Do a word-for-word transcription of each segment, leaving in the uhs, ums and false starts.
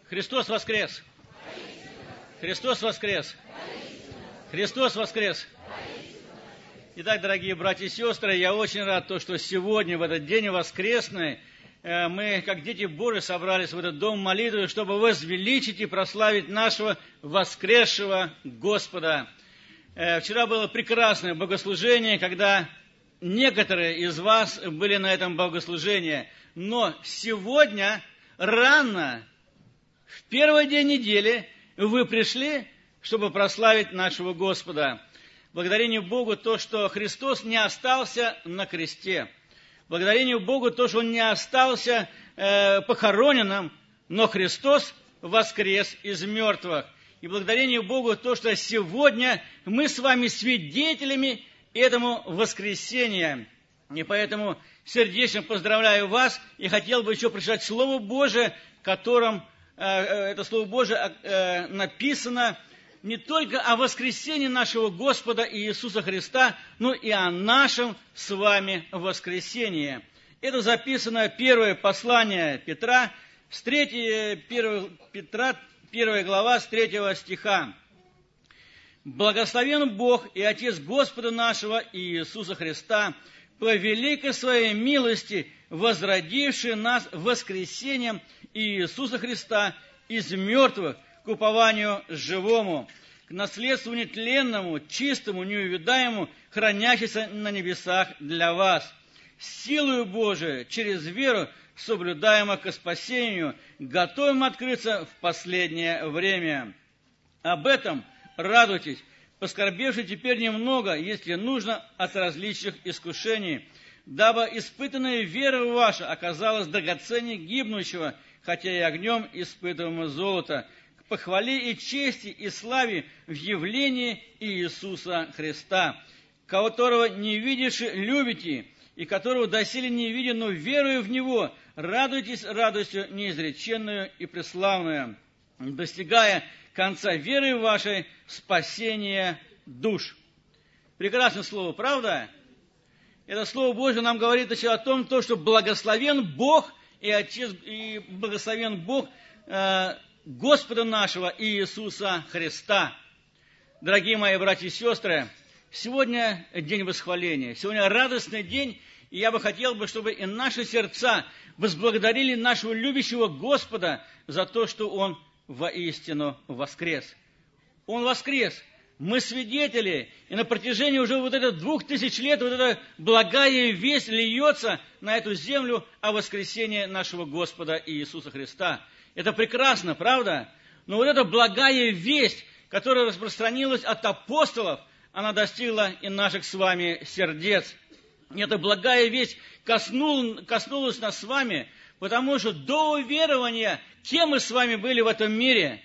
Христос воскрес! Христос воскрес! Христос воскрес! Итак, дорогие братья и сестры, я очень рад, то, что сегодня, в этот день воскресный, мы, как дети Божьи, собрались в этот дом молитвы, чтобы возвеличить и прославить нашего воскресшего Господа. Вчера было прекрасное богослужение, когда некоторые из вас были на этом богослужении, но сегодня рано, в первый день недели, вы пришли, чтобы прославить нашего Господа. Благодарение Богу то, что Христос не остался на кресте. Благодарение Богу то, что Он не остался э, похороненным, но Христос воскрес из мертвых. И благодарение Богу то, что сегодня мы с вами свидетелями этому воскресения. И поэтому сердечно поздравляю вас и хотел бы еще прочитать Слово Божие, в котором э, это Слово Божие э, написано не только о воскресении нашего Господа Иисуса Христа, но и о нашем с вами воскресении. Это записано первое послание Петра, с третьего, первого Петра, первая глава, с третьего стиха. «Благословен Бог и Отец Господа нашего Иисуса Христа, по великой своей милости, возродивший нас воскресением Иисуса Христа из мертвых, к упованию живому, к наследству нетленному, чистому, неувядаемому, хранящемуся на небесах для вас, силою Божией, через веру, соблюдаемо ко спасению, готовым открыться в последнее время. Об этом радуйтесь, поскорбевши теперь немного, если нужно, от различных искушений, дабы испытанная вера ваша оказалась драгоценнее гибнущего, хотя и огнем испытываемого золота, к похвале и чести и славе в явлении Иисуса Христа, которого не видишь, любите, и которого доселе не виден, но веруя в Него, радуйтесь радостью неизреченную и преславную, достигая конца веры вашей спасения душ». Прекрасное слово, правда? Это Слово Божие нам говорит еще о том, то, что благословен Бог и Отец, и благословен Бог э, Господа нашего Иисуса Христа. Дорогие мои братья и сестры, сегодня день восхваления, сегодня радостный день, и я бы хотел, бы, чтобы и наши сердца возблагодарили нашего любящего Господа за то, что Он воистину воскрес. Он воскрес. Мы свидетели, и на протяжении уже вот этих двух тысяч лет вот эта благая весть льется на эту землю о воскресении нашего Господа Иисуса Христа. Это прекрасно, правда? Но вот эта благая весть, которая распространилась от апостолов, она достигла и наших с вами сердец. И эта благая весть коснула, коснулась нас с вами, потому что до уверования, кем мы с вами были в этом мире?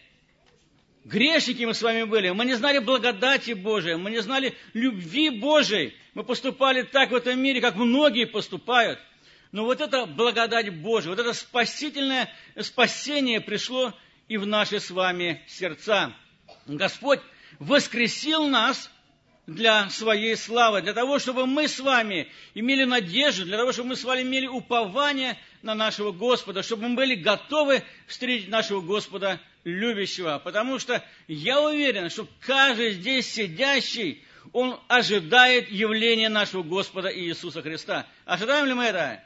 Грешники мы с вами были. Мы не знали благодати Божией, мы не знали любви Божией. Мы поступали так в этом мире, как многие поступают. Но вот эта благодать Божия, вот это спасительное спасение пришло и в наши с вами сердца. Господь воскресил нас для своей славы, для того, чтобы мы с вами имели надежду, для того, чтобы мы с вами имели упование на нашего Господа, чтобы мы были готовы встретить нашего Господа любящего. Потому что я уверен, что каждый здесь сидящий, он ожидает явления нашего Господа Иисуса Христа. Ожидаем ли мы это?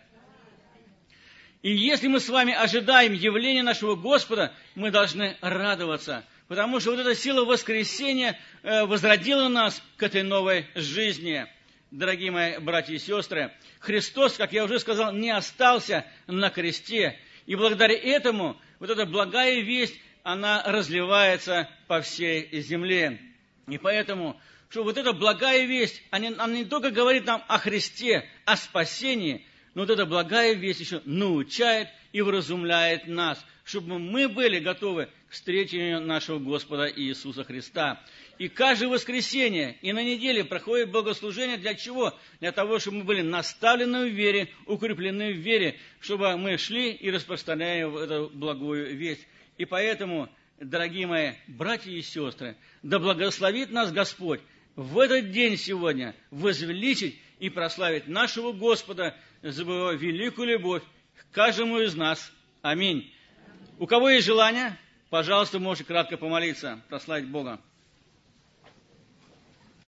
И если мы с вами ожидаем явления нашего Господа, мы должны радоваться, потому что вот эта сила воскресения возродила нас к этой новой жизни. Дорогие мои братья и сестры, Христос, как я уже сказал, не остался на кресте. И благодаря этому вот эта благая весть, она разливается по всей земле. И поэтому, что вот эта благая весть, она, она не только говорит нам о Христе, о спасении, но вот эта благая весть еще научает и вразумляет нас, чтобы мы были готовы к встрече нашего Господа Иисуса Христа. И каждое воскресенье и на неделе проходит богослужение для чего? Для того, чтобы мы были наставлены в вере, укреплены в вере, чтобы мы шли и распространяли эту благую весть. И поэтому, дорогие мои братья и сестры, да благословит нас Господь в этот день сегодня возвеличить и прославить нашего Господа за Его великую любовь к каждому из нас. Аминь. У кого есть желание? Пожалуйста, можете кратко помолиться, прославить Бога.